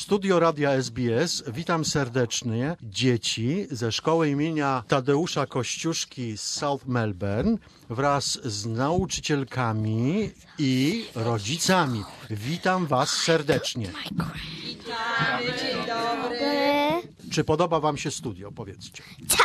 Studio Radia SBS. Witam serdecznie dzieci ze szkoły imienia Tadeusza Kościuszki z South Melbourne wraz z nauczycielkami i rodzicami. Witam Was serdecznie. Witamy, dzień dobry. Czy podoba Wam się studio? Powiedzcie.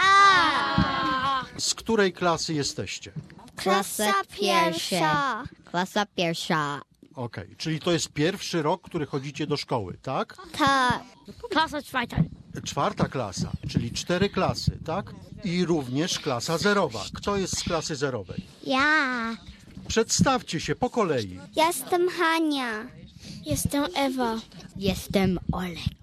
Tak! Z której klasy jesteście? Klasa pierwsza. Klasa pierwsza. Okej, czyli to jest pierwszy rok, który chodzicie do szkoły, tak? Tak. Klasa czwarta. 4. klasa, czyli 4 klasy, tak? I również klasa zerowa. Kto jest z klasy zerowej? Ja. Przedstawcie się po kolei. Jestem Hania. Jestem Ewa. Jestem Olek.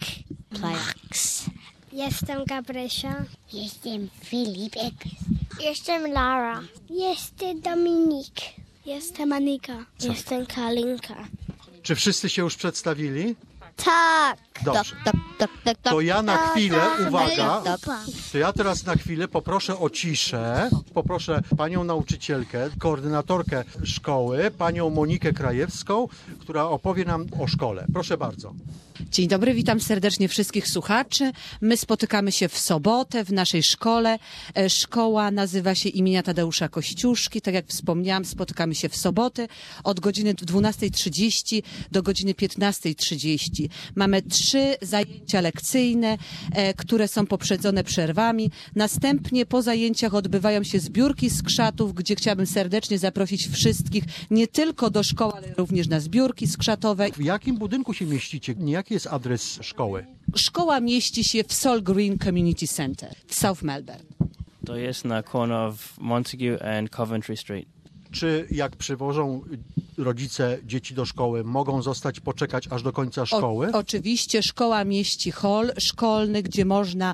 Max. Jestem Gabrysia. Jestem Filipek. Jestem Lara. Jestem Dominik. Jestem Anika. Jestem Kalinka. Czy wszyscy się już przedstawili? Tak. Dobrze. To ja na chwilę, uwaga, Top. to ja teraz na chwilę poproszę o ciszę. Poproszę panią nauczycielkę, koordynatorkę szkoły, panią Monikę Krajewską, która opowie nam o szkole. Proszę bardzo. Dzień dobry, witam serdecznie wszystkich słuchaczy. My spotykamy się w sobotę w naszej szkole. Szkoła nazywa się imienia Tadeusza Kościuszki. Tak jak wspomniałam, spotykamy się w sobotę od godziny 12:30 do godziny 15:30. Mamy 3 zajęcia lekcyjne, które są poprzedzone przerwami. Następnie po zajęciach odbywają się zbiórki skrzatów, gdzie chciałabym serdecznie zaprosić wszystkich nie tylko do szkoły, ale również na zbiórki skrzatowe. W jakim budynku się mieścicie? Jaki jest adres szkoły? Szkoła mieści się w Sol Green Community Center w South Melbourne. To jest na corner of Montague and Coventry Street. Czy jak przywożą rodzice dzieci do szkoły, mogą zostać poczekać aż do końca szkoły? Oczywiście szkoła mieści hol szkolny, gdzie można,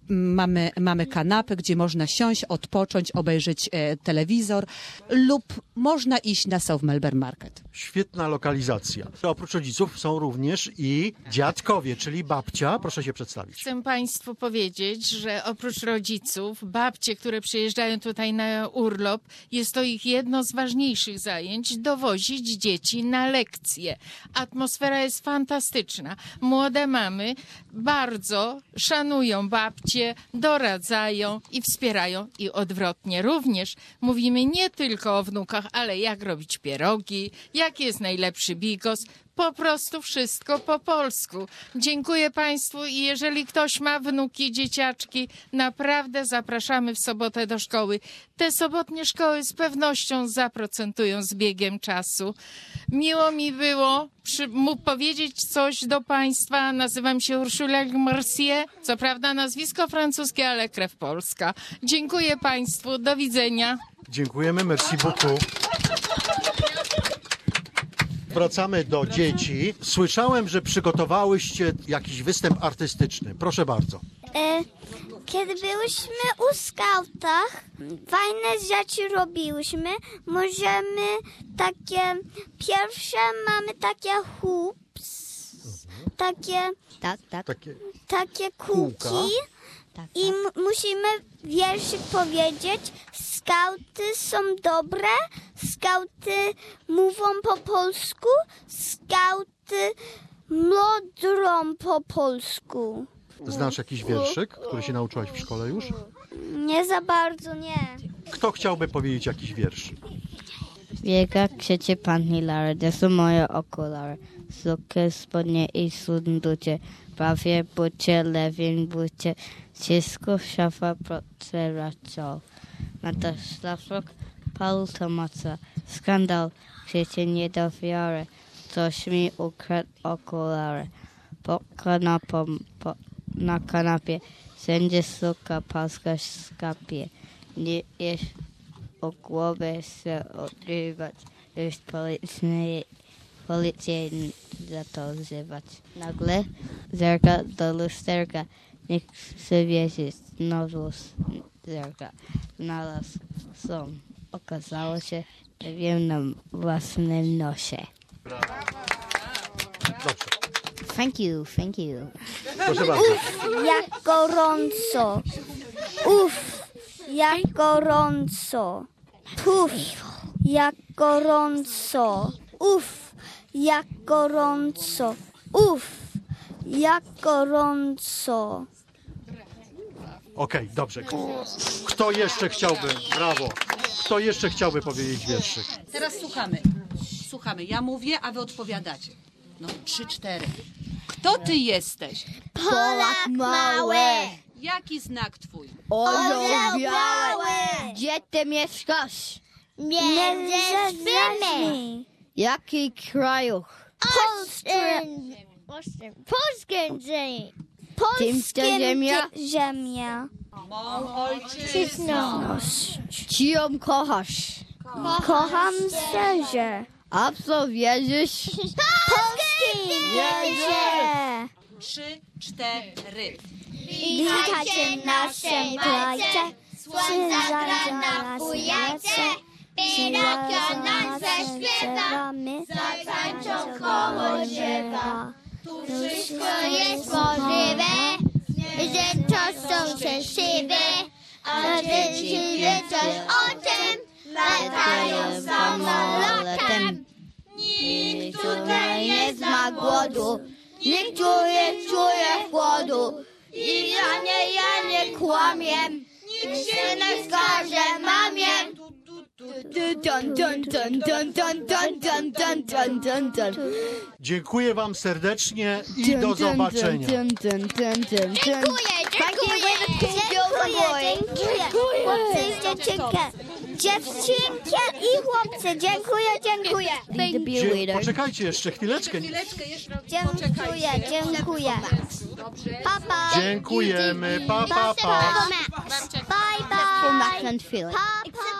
mamy kanapę, gdzie można siąść, odpocząć, obejrzeć telewizor lub można iść na South Melbourne Market. Świetna lokalizacja. Oprócz rodziców są również i dziadkowie, czyli babcia. Proszę się przedstawić. Chcę Państwu powiedzieć, że oprócz rodziców, babcie, które przyjeżdżają tutaj na urlop, jest to ich jedno z ważniejszych zajęć, dowozić dzieci na lekcje. Atmosfera jest fantastyczna. Młode mamy bardzo szanują babcie, doradzają i wspierają i odwrotnie. Również mówimy nie tylko o wnukach, ale jak robić pierogi, jaki jest najlepszy bigos. Po prostu wszystko po polsku. Dziękuję Państwu i jeżeli ktoś ma wnuki, dzieciaczki, naprawdę zapraszamy w sobotę do szkoły. Te sobotnie szkoły z pewnością zaprocentują z biegiem czasu. Miło mi było powiedzieć coś do Państwa. Nazywam się Ursula Mercier. Co prawda nazwisko francuskie, ale krew polska. Dziękuję Państwu. Do widzenia. Dziękujemy, merci beaucoup. Wracamy do dzieci. Słyszałem, że przygotowałyście jakiś występ artystyczny. Proszę bardzo. Kiedy byłyśmy u skautach, fajne rzeczy robiłyśmy. Możemy pierwsze mamy takie hoops, takie Takie kółka. kółki i musimy wierszyk powiedzieć. Skauty są dobre, skauty mówią po polsku, skauty mądrą po polsku. Znasz jakiś wierszyk, który się nauczyłaś w szkole już? Nie za bardzo, nie. Kto chciałby powiedzieć jakiś wiersz? Wielka krzyczy pani Lara, gdzie są moje okulary? Suky, spodnie i sunducie, prawie bucie, lewin bucie, wszystko szafa proceraczał. Na to szlafrok, palu tomaca, skandal, krzyczy nie do wiary, coś mi ukradł okulary. Na kanapie, wszędzie suka, paska skapie, nie jest o głowę się odrywać, już policję za to wzywać. Nagle zerka do lusterka, niech sobie się znowu zerka. Znalazł są. Okazało się, że wiem na własnym nosie. Dobrze. Thank you, thank you. Proszę bardzo. Jak gorąco. Uff, jak gorąco. Puf, jak gorąco. Uff, jak gorąco. Uff, Jak gorąco. Okej, dobrze. Kto jeszcze chciałby? Brawo. Kto jeszcze chciałby powiedzieć wierszyk? Teraz słuchamy. Słuchamy. Ja mówię, a wy odpowiadacie. No, 3, 4. Kto ty jesteś? Polak mały, Jaki znak twój? orzeł biały. Gdzie ty mieszkasz? Między nami. Jaki kraju? Polskie ziemia. Ziemia. Czyją kochasz? Kocham Serze. A w co wierzysz? Polskie wieże. 3, 4. Witajcie w naszym kraju. Słońce zagra w jajce. Pinokio nam zaśpiewamy. Zatańczą koło drzewa. Tu wszystko jest możliwe, że to są szczęśliwe. A dzieci wiedzą o tym, latają samolotem. Nikt tutaj nie zna głodu, nikt tu nie czuje chłodu. I ja nie kłamię, nikt się nie skaże mamie. Dziękuję wam serdecznie i do zobaczenia. Dziękuję. Chłopcy i dziewczynki i chłopcy. Dziękuję. Poczekajcie jeszcze chwileczkę. Dziękuję. Pa, pa. Dziękujemy. Pa, pa, pa. Bye, bye. Pa, pa.